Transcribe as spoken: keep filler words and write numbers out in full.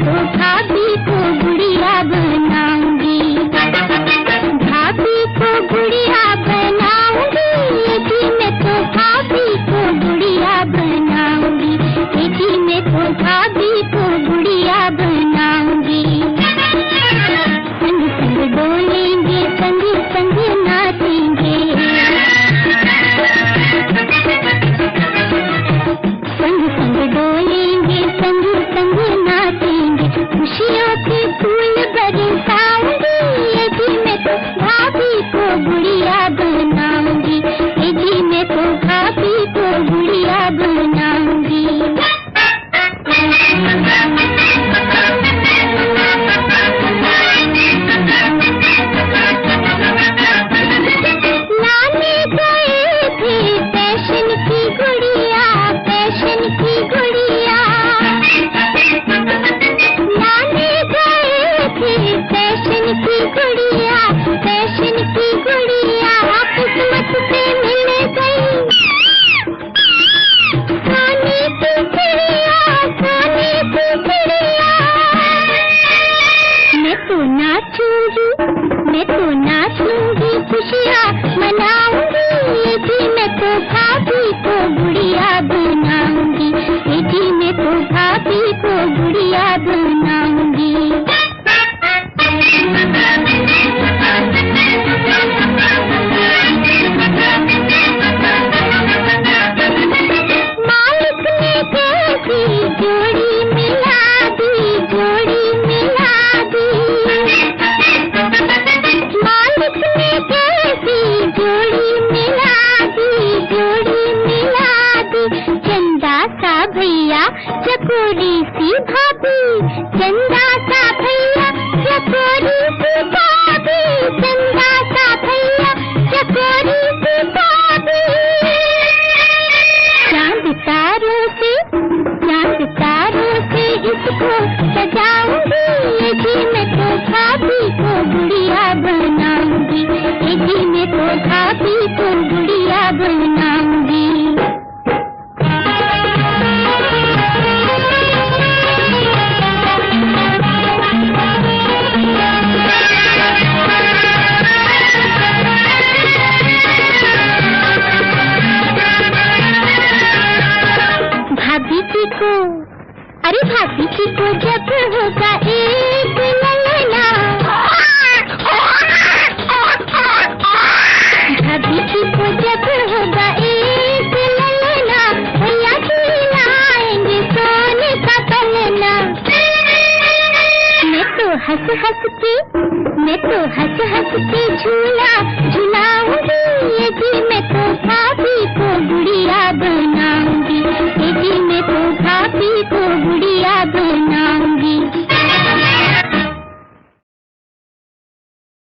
तो भाभी को गुड़िया बनाऊंगी, भाभी को गुड़िया बनाऊंगी, जी मैं तो भाभी को गुड़िया बनाऊंगी, जी मैं तो भाभी को गुड़िया बनाऊंगी। संग संग डोलेंगे, संग संग नाचेंगे, संग संग डोलेंगे, संग संग नाचेंगे, खुशियों के फूल बरसाऊंगी, जी मैं तो भाभी को गुड़िया बनाऊंगी, जी मैं तो भाभी को गुड़िया बनाऊंगी। लाने गए थे फैशन की गुड़िया, फैशन की गुड़िया, लाने गए थे फैशन की गुड़िया, फैशन की गुड़िया, किस्मत से मिल गई सोने की चिड़िया, सोने की चिड़िया। मैं तो नाचूंगी, मैं तो नाचूंगी, खुशियाँ मनाऊंगी, जी मैं तो भाभी को गुड़िया बनाऊंगी, जी मैं तो भाभी को गुड़िया बनाऊंगी। मालिक ने कैसी जोड़ी मिला दी, जोड़ी मिला दी, मालिक ने कैसी जोड़ी मिला दी, जोड़ी मिला दी। चंदा सा भैया, चकोरी सी भाभी, चंदा सा भैया, चकोरी सी भाभी, चंदा सा भैया, चकोरी सी भाभी। चांद तारों से, चांद तारों से इसको सजाऊंगी, जी मैं तो भाभी को गुड़िया बनाऊंगी, जी मैं तो भाभी को गुड़िया बनाऊंगी। भाभी जी को, अरे भाभी जी को जब होगा एक ललना, भाभी जी को जब होगा एक ललना, भैया खिलाएंगे सोने का पलना। मैं तो हंस हंस के, मैं तो हंस हंस के झूला झुलाऊंगी,